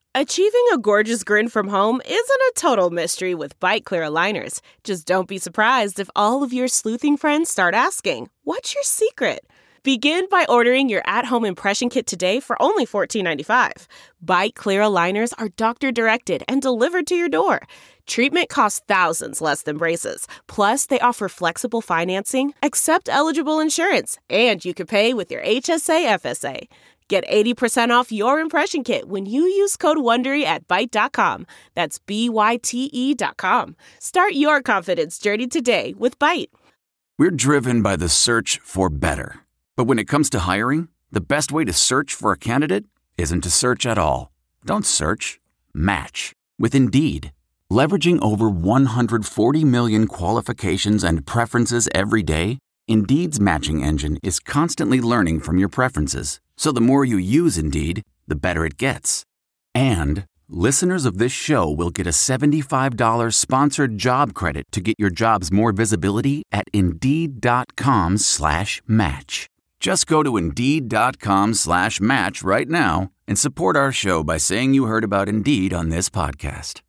Achieving a gorgeous grin from home isn't a total mystery with Byte Clear aligners. Just don't be surprised if all of your sleuthing friends start asking, "What's your secret?" Begin by ordering your at-home impression kit today for only $14.95. Byte Clear aligners are doctor-directed and delivered to your door. Treatment costs thousands less than braces. Plus, they offer flexible financing, accept eligible insurance, and you can pay with your HSA FSA. Get 80% off your impression kit when you use code WONDERY at Byte.com. That's BYTE.com. Start your confidence journey today with Byte. We're driven by the search for better. But when it comes to hiring, the best way to search for a candidate isn't to search at all. Don't search. Match. With Indeed. Leveraging over 140 million qualifications and preferences every day, Indeed's matching engine is constantly learning from your preferences. So the more you use Indeed, the better it gets. And listeners of this show will get a $75 sponsored job credit to get your jobs more visibility at Indeed.com/match. Just go to Indeed.com/match right now and support our show by saying you heard about Indeed on this podcast.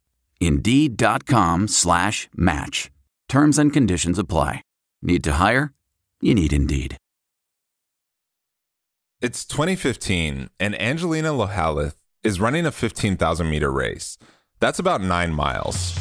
Indeed.com/match. Terms and conditions apply. Need to hire? You need Indeed. It's 2015, and Angelina Lohaleth is running a 15,000-meter race. That's about 9 miles.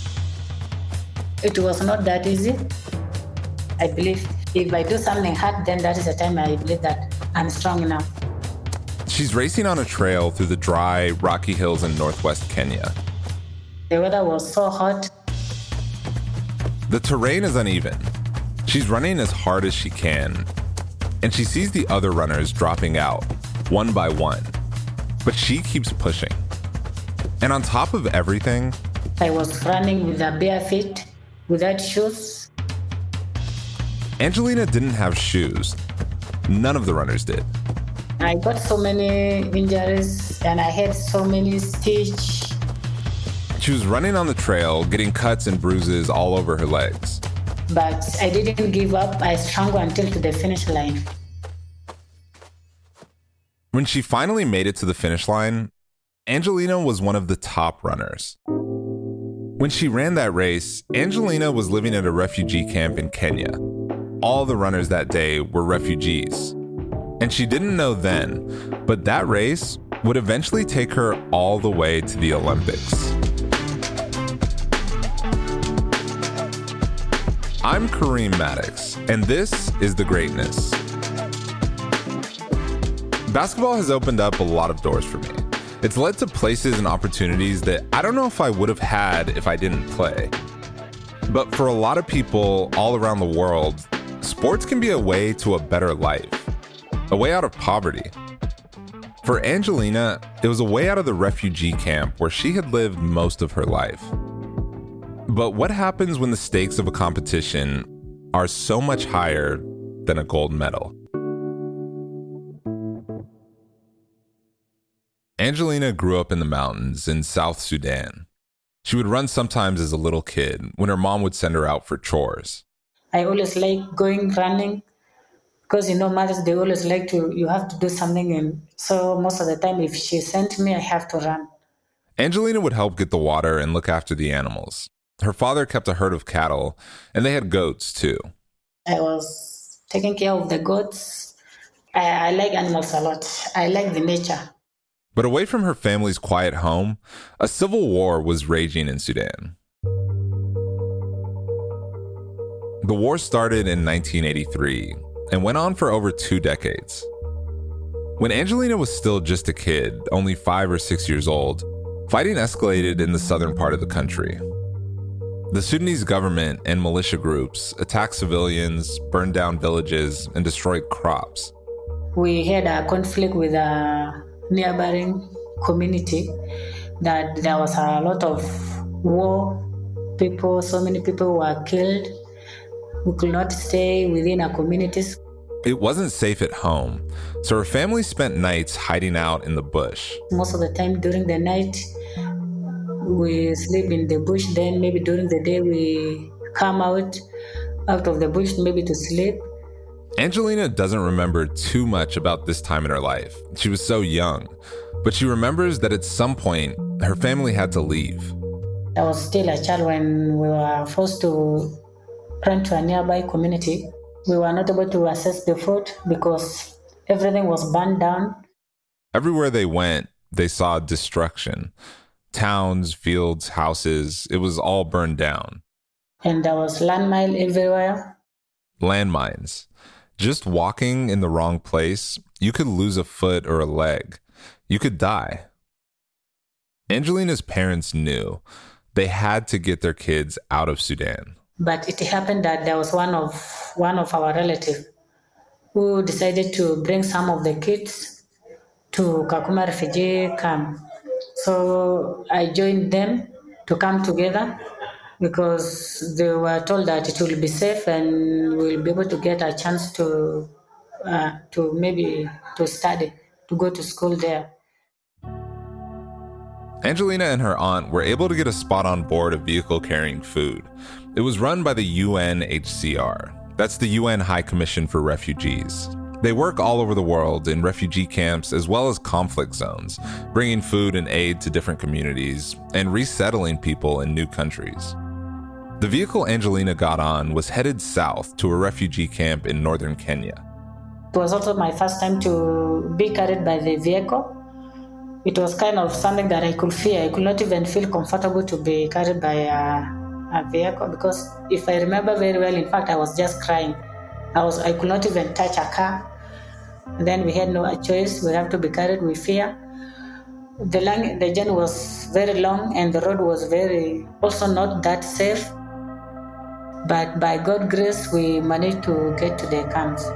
It was not that easy. I believe if I do something hard, then that is the time I believe that I'm strong enough. She's racing on a trail through the dry, rocky hills in northwest Kenya. The weather was so hot. The terrain is uneven. She's running as hard as she can, and she sees the other runners dropping out, one by one. But she keeps pushing. And on top of everything, I was running with a bare feet, without shoes. Angelina didn't have shoes. None of the runners did. I got so many injuries, and I had so many stitches. She was running on the trail, getting cuts and bruises all over her legs. But I didn't give up. I struggled until to the finish line. When she finally made it to the finish line, Angelina was one of the top runners. When she ran that race, Angelina was living at a refugee camp in Kenya. All the runners that day were refugees. And she didn't know then, but that race would eventually take her all the way to the Olympics. I'm Kareem Maddox, and this is The Greatness. Basketball has opened up a lot of doors for me. It's led to places and opportunities that I don't know if I would have had if I didn't play. But for a lot of people all around the world, sports can be a way to a better life, a way out of poverty. For Angelina, it was a way out of the refugee camp where she had lived most of her life. But what happens when the stakes of a competition are so much higher than a gold medal? Angelina grew up in the mountains in South Sudan. She would run sometimes as a little kid when her mom would send her out for chores. I always like going running because, mothers, they always like you have to do something. And so most of the time, if she sent me, I have to run. Angelina would help get the water and look after the animals. Her father kept a herd of cattle, and they had goats too. I was taking care of the goats. I like animals a lot. I like the nature. But away from her family's quiet home, a civil war was raging in Sudan. The war started in 1983 and went on for over 2 decades. When Angelina was still just a kid, only 5 or 6 years old, fighting escalated in the southern part of the country. The Sudanese government and militia groups attacked civilians, burned down villages, and destroyed crops. We had a conflict with a nearby community that there was a lot of war. So many people were killed. We could not stay within our communities. It wasn't safe at home, so her family spent nights hiding out in the bush. Most of the time during the night, we sleep in the bush. Then maybe during the day, we come out of the bush maybe to sleep. Angelina doesn't remember too much about this time in her life. She was so young. But she remembers that at some point, her family had to leave. I was still a child when we were forced to run to a nearby community. We were not able to access the food because everything was burned down. Everywhere they went, they saw destruction. Towns, fields, houses, it was all burned down. And there was landmine everywhere. Landmines. Just walking in the wrong place, you could lose a foot or a leg. You could die. Angelina's parents knew they had to get their kids out of Sudan. But it happened that there was one of our relatives who decided to bring some of the kids to Kakuma refugee camp. So I joined them to come together because they were told that it will be safe and we'll be able to get a chance to study, to go to school there. Angelina and her aunt were able to get a spot on board a vehicle carrying food. It was run by the UNHCR. That's the UN High Commission for Refugees. They work all over the world in refugee camps as well as conflict zones, bringing food and aid to different communities and resettling people in new countries. The vehicle Angelina got on was headed south to a refugee camp in northern Kenya. It was also my first time to be carried by the vehicle. It was kind of something that I could fear. I could not even feel comfortable to be carried by a vehicle because if I remember very well, in fact, I was just crying. I could not even touch a car. And then we had no choice. We have to be carried with fear. The journey was very long and the road was also not that safe. But by God's grace, we managed to get to the camps.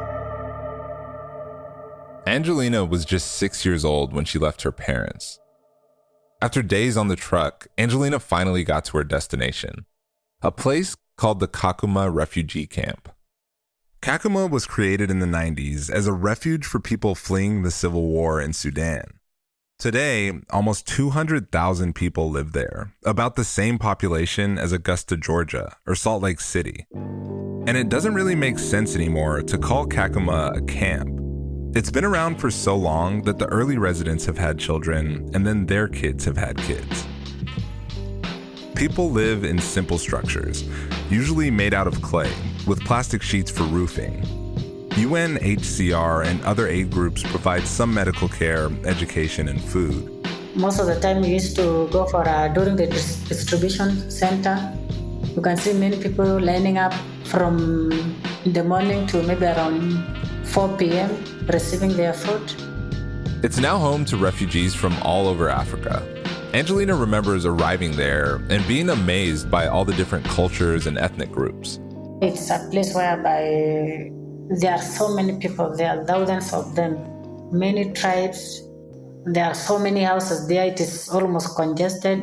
Angelina was just 6 years old when she left her parents. After days on the truck, Angelina finally got to her destination, a place called the Kakuma refugee camp. Kakuma was created in the 90s as a refuge for people fleeing the civil war in Sudan. Today, almost 200,000 people live there, about the same population as Augusta, Georgia, or Salt Lake City. And it doesn't really make sense anymore to call Kakuma a camp. It's been around for so long that the early residents have had children, and then their kids have had kids. People live in simple structures, usually made out of clay, with plastic sheets for roofing. UNHCR and other aid groups provide some medical care, education, and food. Most of the time we used to go for during the distribution center. You can see many people lining up from the morning to maybe around 4 p.m. receiving their food. It's now home to refugees from all over Africa. Angelina remembers arriving there and being amazed by all the different cultures and ethnic groups. It's a place whereby there are so many people, there are thousands of them, many tribes. There are so many houses there, it is almost congested.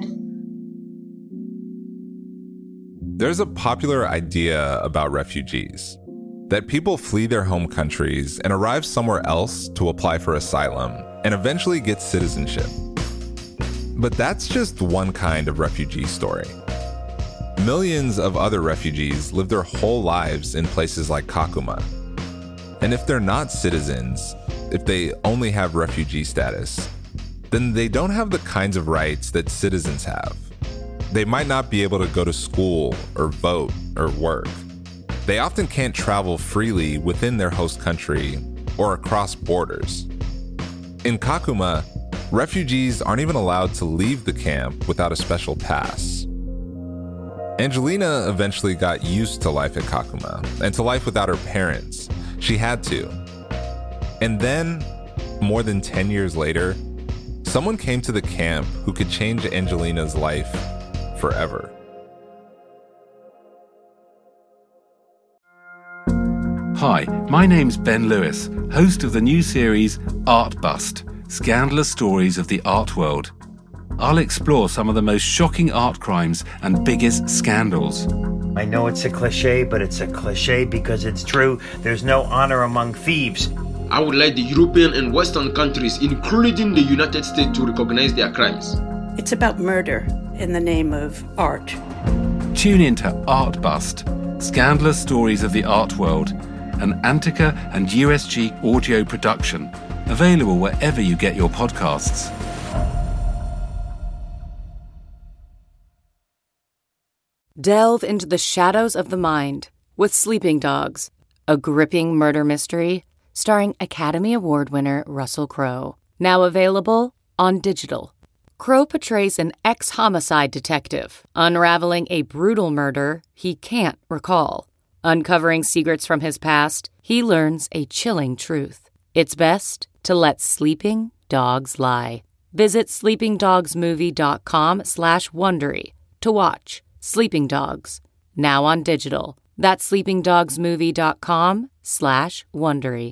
There's a popular idea about refugees, that people flee their home countries and arrive somewhere else to apply for asylum and eventually get citizenship. But that's just one kind of refugee story. Millions of other refugees live their whole lives in places like Kakuma. And if they're not citizens, if they only have refugee status, then they don't have the kinds of rights that citizens have. They might not be able to go to school or vote or work. They often can't travel freely within their host country or across borders. In Kakuma, refugees aren't even allowed to leave the camp without a special pass. Angelina eventually got used to life at Kakuma and to life without her parents. She had to. And then, more than 10 years later, someone came to the camp who could change Angelina's life forever. Hi, my name's Ben Lewis, host of the new series Art Bust, Scandalous Stories of the Art World. I'll explore some of the most shocking art crimes and biggest scandals. I know it's a cliche, but it's a cliche because it's true. There's no honor among thieves. I would like the European and Western countries, including the United States, to recognize their crimes. It's about murder in the name of art. Tune into Art Bust, Scandalous Stories of the Art World, an Antica and USG audio production, available wherever you get your podcasts. Delve into the shadows of the mind with Sleeping Dogs, a gripping murder mystery starring Academy Award winner Russell Crowe. Now available on digital. Crowe portrays an ex-homicide detective unraveling a brutal murder he can't recall. Uncovering secrets from his past, he learns a chilling truth. It's best to let sleeping dogs lie. Visit sleepingdogsmovie.com/Wondery to watch Sleeping Dogs, now on digital. That's sleepingdogsmovie.com/Wondery.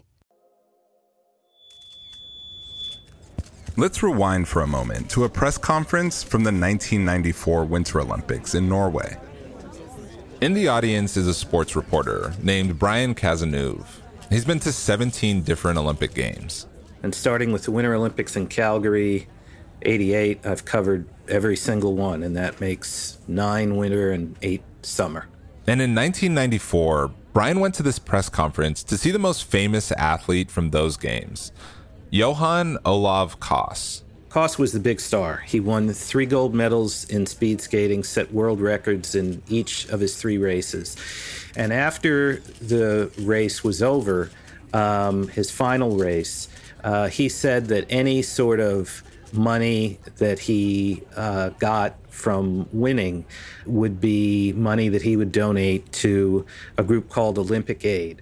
Let's rewind for a moment to a press conference from the 1994 Winter Olympics in Norway. In the audience is a sports reporter named Brian Cazeneuve. He's been to 17 different Olympic Games. And starting with the Winter Olympics in Calgary, 88, I've covered every single one, and that makes 9 winter and 8 summer. And in 1994, Brian went to this press conference to see the most famous athlete from those games, Johan Olav Koss. Koss was the big star. He won 3 gold medals in speed skating, set world records in each of his 3 races. And after the race was over, his final race, he said that any sort of money that he got from winning would be money that he would donate to a group called Olympic Aid.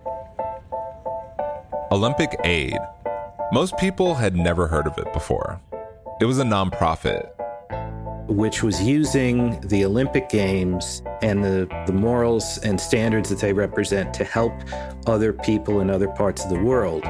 Olympic Aid. Most people had never heard of it before. It was a nonprofit, which was using the Olympic Games and the morals and standards that they represent to help other people in other parts of the world.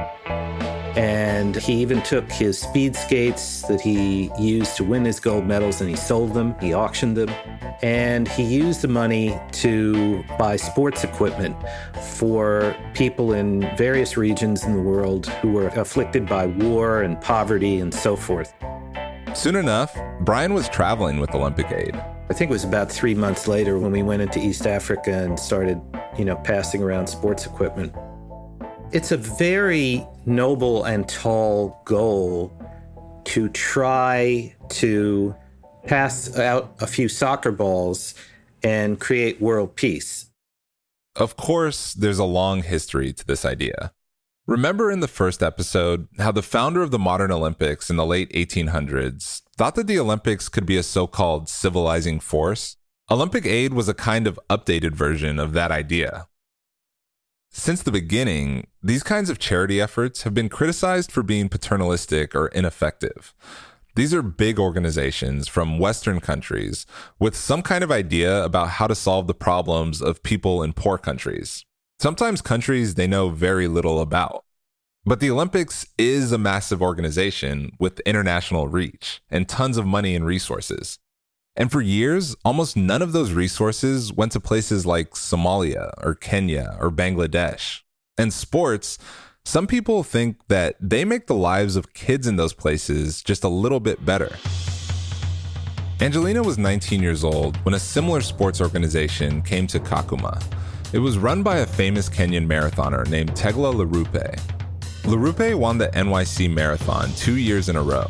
And he even took his speed skates that he used to win his gold medals and he sold them, he auctioned them, and he used the money to buy sports equipment for people in various regions in the world who were afflicted by war and poverty and so forth. Soon enough, Brian was traveling with Olympic Aid. I think it was about 3 months later when we went into East Africa and started, passing around sports equipment. It's a very noble and tall goal to try to pass out a few soccer balls and create world peace. Of course, there's a long history to this idea. Remember in the first episode how the founder of the modern Olympics in the late 1800s thought that the Olympics could be a so-called civilizing force? Olympic Aid was a kind of updated version of that idea. Since the beginning, these kinds of charity efforts have been criticized for being paternalistic or ineffective. These are big organizations from Western countries with some kind of idea about how to solve the problems of people in poor countries. Sometimes countries they know very little about. But the Olympics is a massive organization with international reach and tons of money and resources. And for years, almost none of those resources went to places like Somalia or Kenya or Bangladesh. And sports, some people think that they make the lives of kids in those places just a little bit better. Angelina was 19 years old when a similar sports organization came to Kakuma. It was run by a famous Kenyan marathoner named Tegla Lerupe. Lerupe won the NYC Marathon 2 years in a row,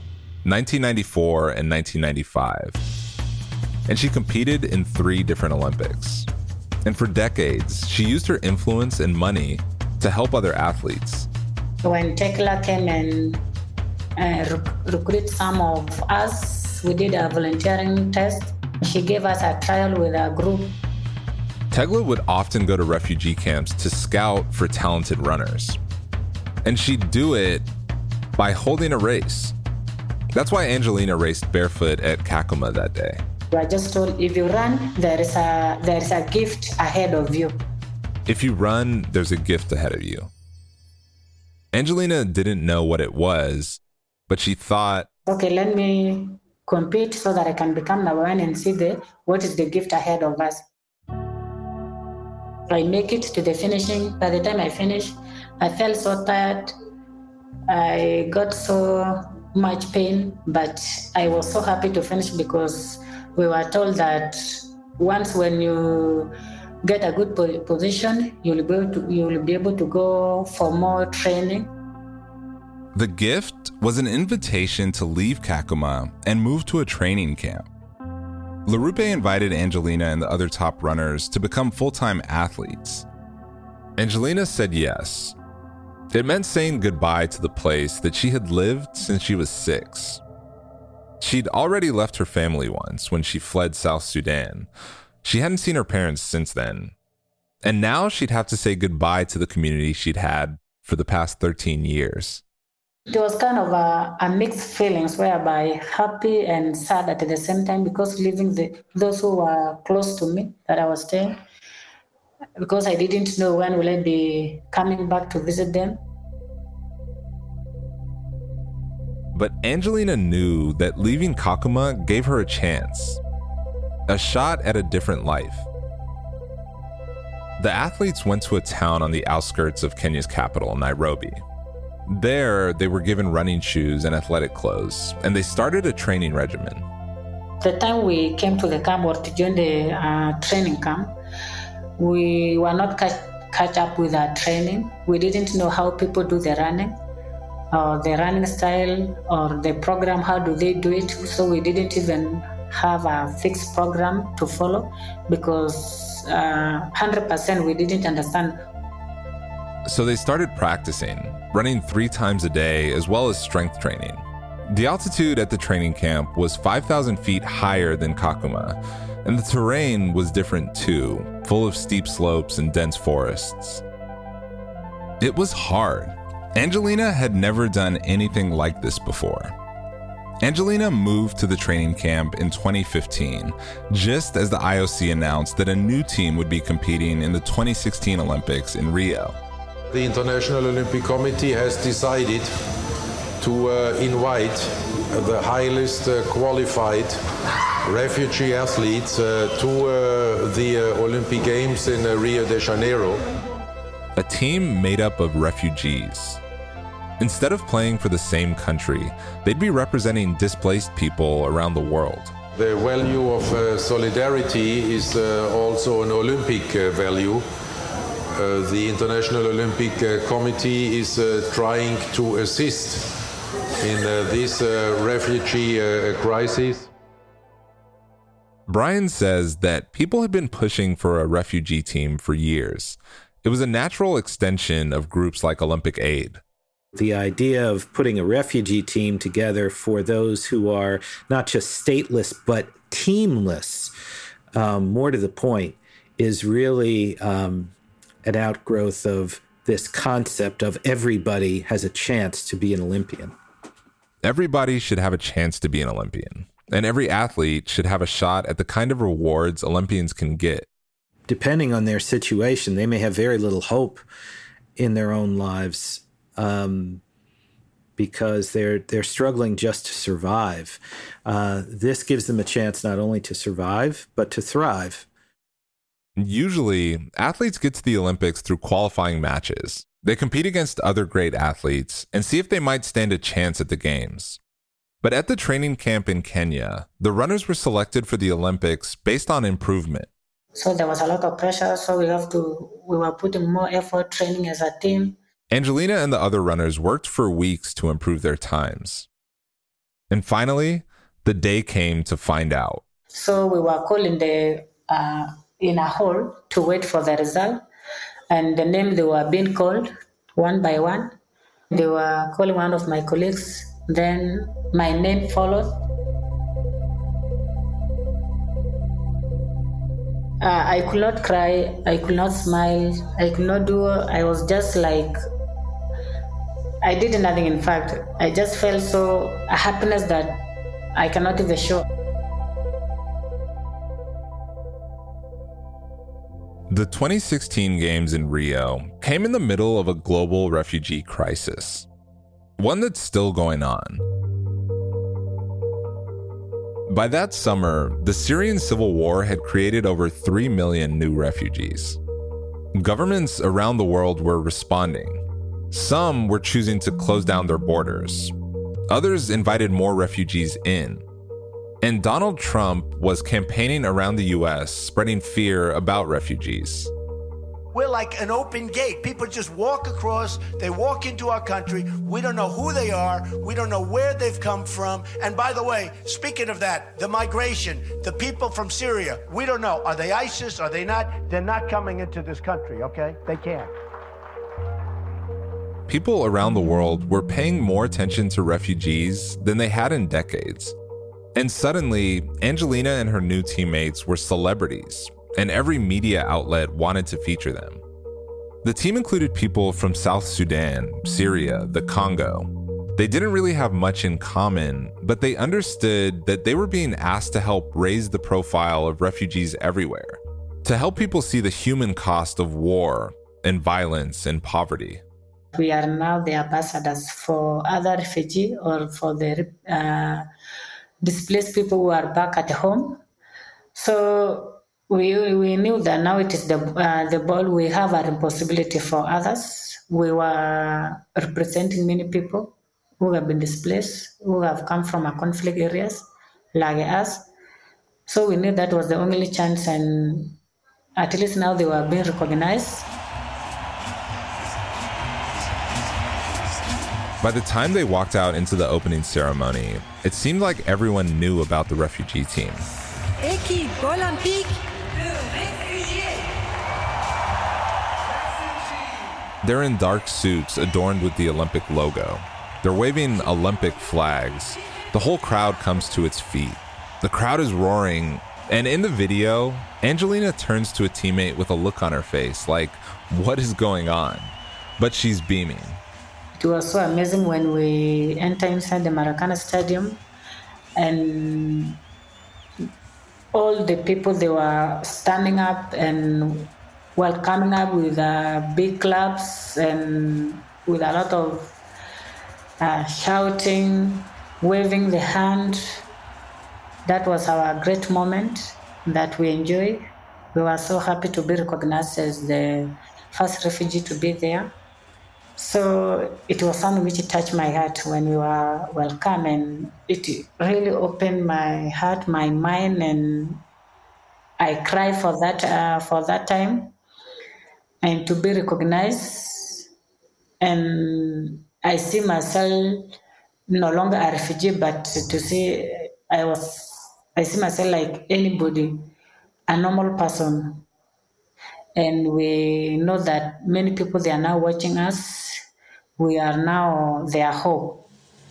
1994 and 1995. And she competed in 3 different Olympics. And for decades, she used her influence and money to help other athletes. When Tekla came and recruit some of us, we did a volunteering test. She gave us a trial with a group. Tegla would often go to refugee camps to scout for talented runners. And she'd do it by holding a race. That's why Angelina raced barefoot at Kakuma that day. I just told, if you run, there is a gift ahead of you. If you run, there's a gift ahead of you. Angelina didn't know what it was, but she thought, okay, let me compete so that I can become number one and see what is the gift ahead of us. I make it to the finishing. By the time I finished, I felt so tired. I got so much pain, but I was so happy to finish because we were told that once when you get a good position, you'll be able to go for more training. The gift was an invitation to leave Kakuma and move to a training camp. Larupe invited Angelina and the other top runners to become full-time athletes. Angelina said yes. It meant saying goodbye to the place that she had lived since she was 6. She'd already left her family once when she fled South Sudan. She hadn't seen her parents since then. And now she'd have to say goodbye to the community she'd had for the past 13 years. It was kind of a mixed feelings, whereby happy and sad at the same time, because leaving those who were close to me that I was staying, because I didn't know when will I be coming back to visit them. But Angelina knew that leaving Kakuma gave her a chance, a shot at a different life. The athletes went to a town on the outskirts of Kenya's capital, Nairobi. There, they were given running shoes and athletic clothes, and they started a training regimen. The time we came to the camp or to join the training camp, we were not catch up with our training. We didn't know how people do the running, or the running style, or the program, how do they do it. So we didn't even have a fixed program to follow, because 100% we didn't understand. So they started practicing, running 3 times a day, as well as strength training. The altitude at the training camp was 5,000 feet higher than Kakuma, and the terrain was different too, full of steep slopes and dense forests. It was hard. Angelina had never done anything like this before. Angelina moved to the training camp in 2015, just as the IOC announced that a new team would be competing in the 2016 Olympics in Rio. The International Olympic Committee has decided to invite the highest qualified refugee athletes to the Olympic Games in Rio de Janeiro. A team made up of refugees. Instead of playing for the same country, they'd be representing displaced people around the world. The value of solidarity is also an Olympic value. The International Olympic Committee is trying to assist in this refugee crisis. Brian says that people had been pushing for a refugee team for years. It was a natural extension of groups like Olympic Aid. The idea of putting a refugee team together for those who are not just stateless, but teamless, more to the point, is really an outgrowth of this concept of everybody has a chance to be an Olympian. Everybody should have a chance to be an Olympian, and every athlete should have a shot at the kind of rewards Olympians can get. Depending on their situation, they may have very little hope in their own lives because they're struggling just to survive. This gives them a chance not only to survive, but to thrive. Usually, athletes get to the Olympics through qualifying matches. They compete against other great athletes and see if they might stand a chance at the games. But at the training camp in Kenya, the runners were selected for the Olympics based on improvement. So there was a lot of pressure, so we were putting more effort training as a team. Angelina and the other runners worked for weeks to improve their times. And finally, the day came to find out. So we were called in a hall to wait for the result. And the name they were being called one by one. They were calling one of my colleagues. Then my name followed. I could not cry. I could not smile. I could not I was just like, I did nothing. In fact, I just felt a happiness that I cannot even show. The 2016 Games in Rio came in the middle of a global refugee crisis, one that's still going on. By that summer, the Syrian civil war had created over 3 million new refugees. Governments around the world were responding. Some were choosing to close down their borders. Others invited more refugees in. And Donald Trump was campaigning around the US, spreading fear about refugees. We're like an open gate. People just walk across, they walk into our country. We don't know who they are. We don't know where they've come from. And by the way, speaking of that, the migration, the people from Syria, we don't know. Are they ISIS? Are they not? They're not coming into this country, okay? They can't. People around the world were paying more attention to refugees than they had in decades. And suddenly, Angelina and her new teammates were celebrities, and every media outlet wanted to feature them. The team included people from South Sudan, Syria, the Congo. They didn't really have much in common, but they understood that they were being asked to help raise the profile of refugees everywhere, to help people see the human cost of war and violence and poverty. We are now the ambassadors for other refugees or for the displaced people who are back at home. So we knew that now it is the ball. We have a responsibility for others. We were representing many people who have been displaced, who have come from a conflict areas like us. So we knew that was the only chance, and at least now they were being recognized. By the time they walked out into the opening ceremony, it seemed like everyone knew about the refugee team. Équipe olympique de réfugiés. They're in dark suits adorned with the Olympic logo. They're waving Olympic flags. The whole crowd comes to its feet. The crowd is roaring, and in the video, Angelina turns to a teammate with a look on her face like, what is going on? But she's beaming. It was so amazing when we entered inside the Maracana Stadium, and all the people, they were standing up and welcoming up with big claps and with a lot of shouting, waving the hand. That was our great moment that we enjoyed. We were so happy to be recognized as the first refugee to be there. So it was something which touched my heart when we were welcome, and it really opened my heart, my mind, and I cried for that time, and to be recognized. And I see myself no longer a refugee, but to see I see myself like anybody, a normal person. And we know that many people, they are now watching us. We are now their hope.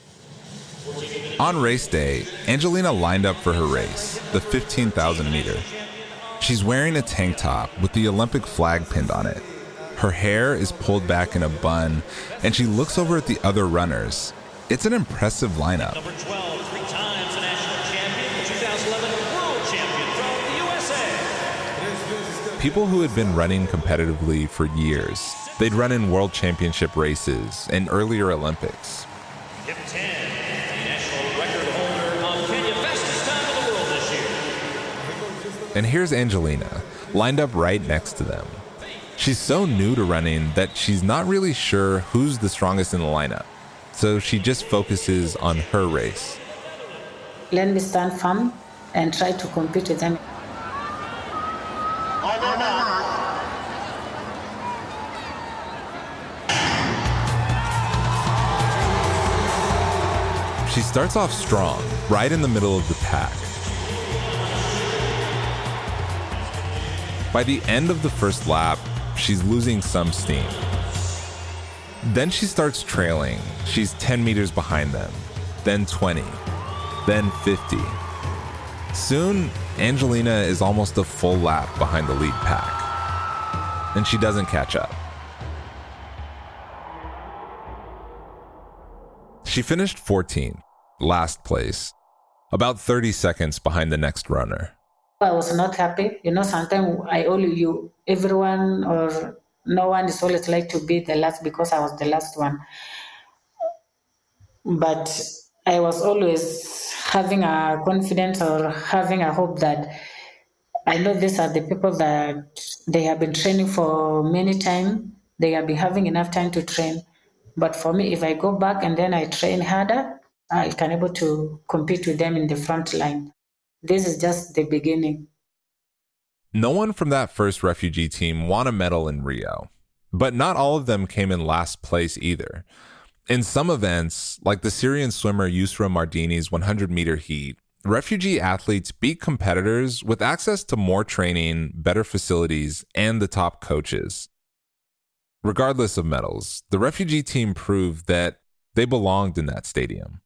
On race day, Angelina lined up for her race, the 15,000 meter. She's wearing a tank top with the Olympic flag pinned on it. Her hair is pulled back in a bun, and she looks over at the other runners. It's an impressive lineup. Number 12, 3 times a national champion, 2011 world champion from the USA. People who had been running competitively for years. They'd run in world championship races and earlier Olympics. Hip 10, the national record holder of Kenya, fastest time in the world this year. And here's Angelina, lined up right next to them. She's so new to running that she's not really sure who's the strongest in the lineup. So she just focuses on her race. Let me stand firm and try to compete with them. She starts off strong, right in the middle of the pack. By the end of the first lap, she's losing some steam. Then she starts trailing. She's 10 meters behind them, then 20, then 50. Soon, Angelina is almost a full lap behind the lead pack, and she doesn't catch up. She finished 14th, last place, about 30 seconds behind the next runner. I was not happy. Sometimes everyone or no one is always like to be the last because I was the last one. But I was always having a confidence or having a hope that I know these are the people that they have been training for many times. They have been having enough time to train. But for me, if I go back and then I train harder, I can able to compete with them in the front line. This is just the beginning. No one from that first refugee team won a medal in Rio, but not all of them came in last place either. In some events, like the Syrian swimmer Yusra Mardini's 100-meter heat, refugee athletes beat competitors with access to more training, better facilities, and the top coaches. Regardless of medals, the refugee team proved that they belonged in that stadium.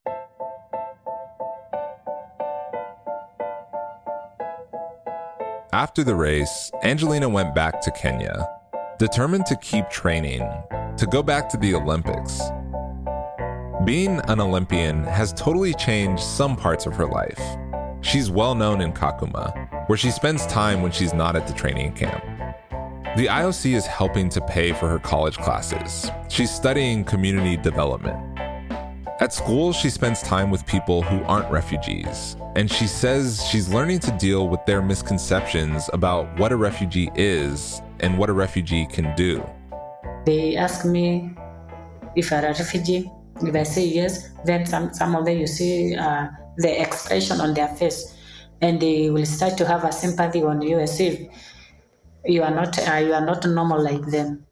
After the race, Angelina went back to Kenya, determined to keep training, to go back to the Olympics. Being an Olympian has totally changed some parts of her life. She's well known in Kakuma, where she spends time when she's not at the training camp. The IOC is helping to pay for her college classes. She's studying community development. At school, she spends time with people who aren't refugees, and she says she's learning to deal with their misconceptions about what a refugee is and what a refugee can do. They ask me if I'm a refugee. If I say yes, then some of them you see the expression on their face, and they will start to have a sympathy on you as if you are not normal like them.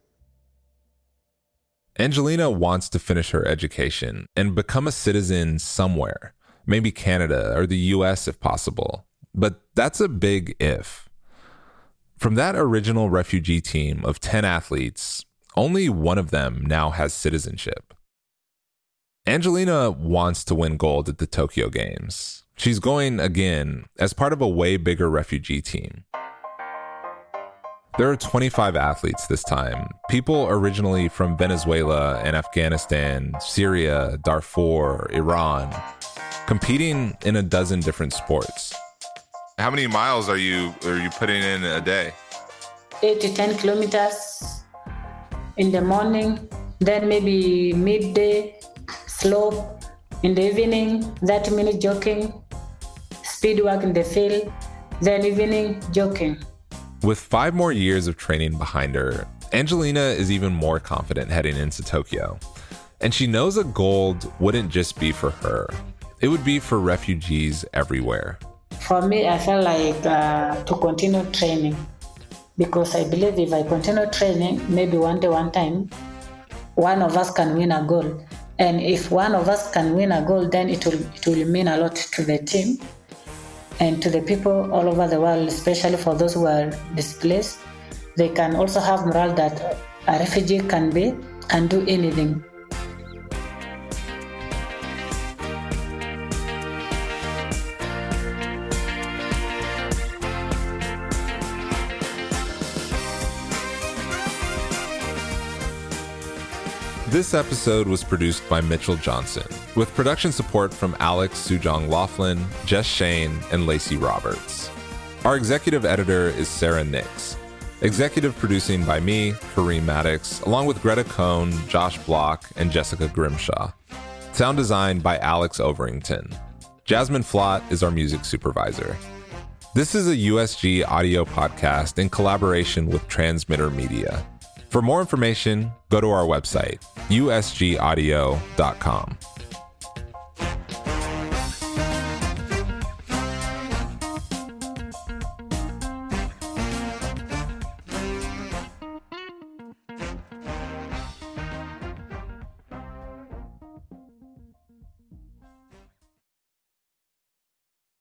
Angelina wants to finish her education and become a citizen somewhere, maybe Canada or the US if possible. But that's a big if. From that original refugee team of 10 athletes, only one of them now has citizenship. Angelina wants to win gold at the Tokyo Games. She's going again as part of a way bigger refugee team. There are 25 athletes this time, people originally from Venezuela and Afghanistan, Syria, Darfur, Iran, competing in a dozen different sports. How many miles are you putting in a day? 8 to 10 kilometers in the morning, then maybe midday, slope, in the evening, 30-minute jogging, speed work in the field, then evening jogging. With 5 more years of training behind her, Angelina is even more confident heading into Tokyo. And she knows a gold wouldn't just be for her. It would be for refugees everywhere. For me, I felt like to continue training, because I believe if I continue training, maybe one day, one time, one of us can win a gold. And if one of us can win a gold, then it will mean a lot to the team and to the people all over the world, especially for those who are displaced. They can also have morale that a refugee can do anything. This episode was produced by Mitchell Johnson, with production support from Alex Sujong Laughlin, Jess Shane, and Lacey Roberts. Our executive editor is Sarah Nix. Executive producing by me, Kareem Maddox, along with Greta Cohn, Josh Block, and Jessica Grimshaw. Sound design by Alex Overington. Jasmine Flott is our music supervisor. This is a USG audio podcast in collaboration with Transmitter Media. For more information, go to our website, usgaudio.com.